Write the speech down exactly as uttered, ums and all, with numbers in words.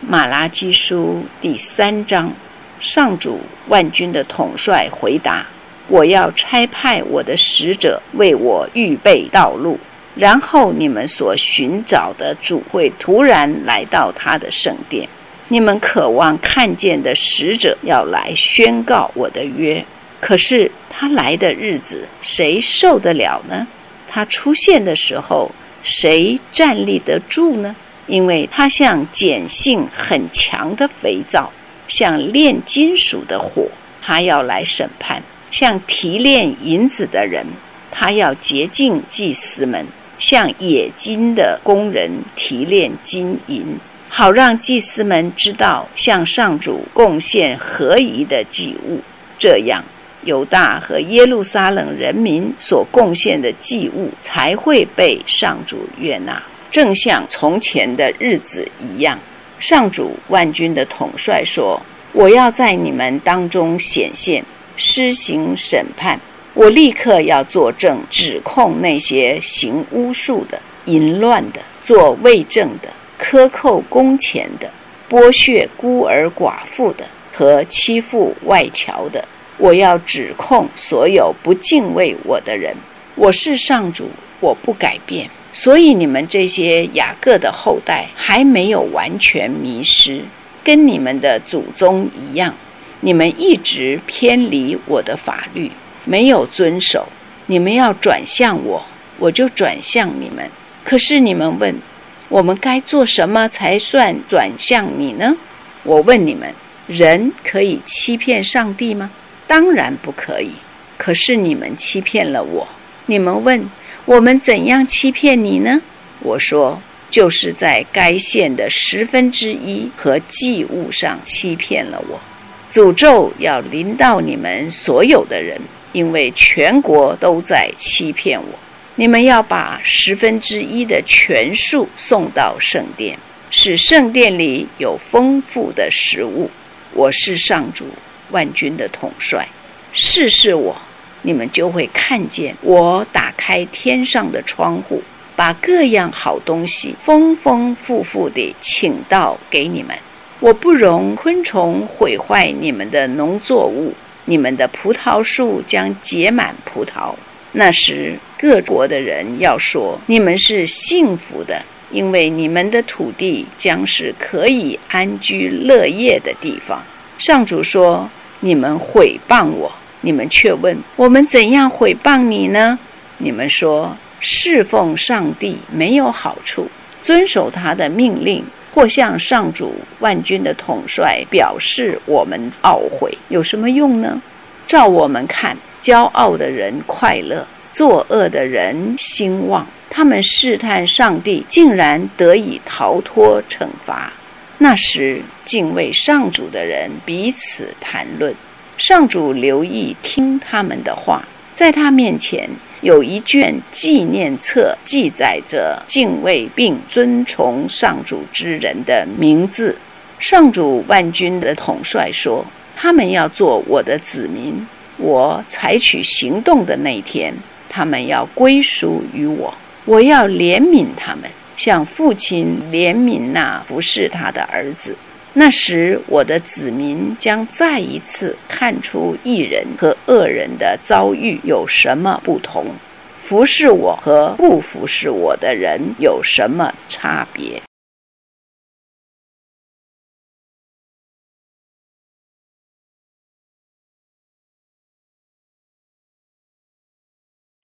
马拉基书第三章，上主万军的统帅回答：我要差派我的使者为我预备道路，然后你们所寻找的主会突然来到他的圣殿。你们渴望看见的使者要来宣告我的约，可是他来的日子谁受得了呢？他出现的时候谁站立得住呢？因为他像碱性很强的肥皂，像炼金属的火，他要来审判；像提炼银子的人，他要洁净祭司们；像冶金的工人提炼金银，好让祭司们知道向上主贡献合宜的祭物。这样犹大和耶路撒冷人民所贡献的祭物才会被上主悦纳，正像从前的日子一样。上主万军的统帅说：我要在你们当中显现，施行审判。我立刻要作证，指控那些行巫术的、淫乱的、做伪证的、克扣工钱的、剥削孤儿寡妇的和欺负外侨的。我要指控所有不敬畏我的人。我是上主，我不改变。所以你们这些雅各的后代还没有完全迷失，跟你们的祖宗一样，你们一直偏离我的法律，没有遵守。你们要转向我，我就转向你们。可是你们问，我们该做什么才算转向你呢？我问你们，人可以欺骗上帝吗？当然不可以。可是你们欺骗了我。你们问，我们怎样欺骗你呢？我说，就是在该献的十分之一和祭物上欺骗了我。诅咒要临到你们所有的人，因为全国都在欺骗我。你们要把十分之一的全数送到圣殿，使圣殿里有丰富的食物。我是上主万军的统帅，试试我，你们就会看见我打开天上的窗户，把各样好东西丰丰富富地请到给你们。我不容昆虫毁坏你们的农作物，你们的葡萄树将结满葡萄。那时各国的人要说，你们是幸福的，因为你们的土地将是可以安居乐业的地方。上主说，你们毁谤我，你们却问，我们怎样毁谤你呢？你们说，侍奉上帝没有好处，遵守他的命令，或向上主万军的统帅表示我们懊悔，有什么用呢？照我们看，骄傲的人快乐，作恶的人兴旺，他们试探上帝，竟然得以逃脱惩罚。那时敬畏上主的人彼此谈论，上主留意听他们的话。在他面前有一卷纪念册，记载着敬畏并尊崇上主之人的名字。上主万军的统帅说，他们要做我的子民，我采取行动的那天，他们要归属于我。我要怜悯他们，像父亲怜悯那服侍他的儿子。那时我的子民将再一次看出义人和恶人的遭遇有什么不同，服侍我和不服侍我的人有什么差别。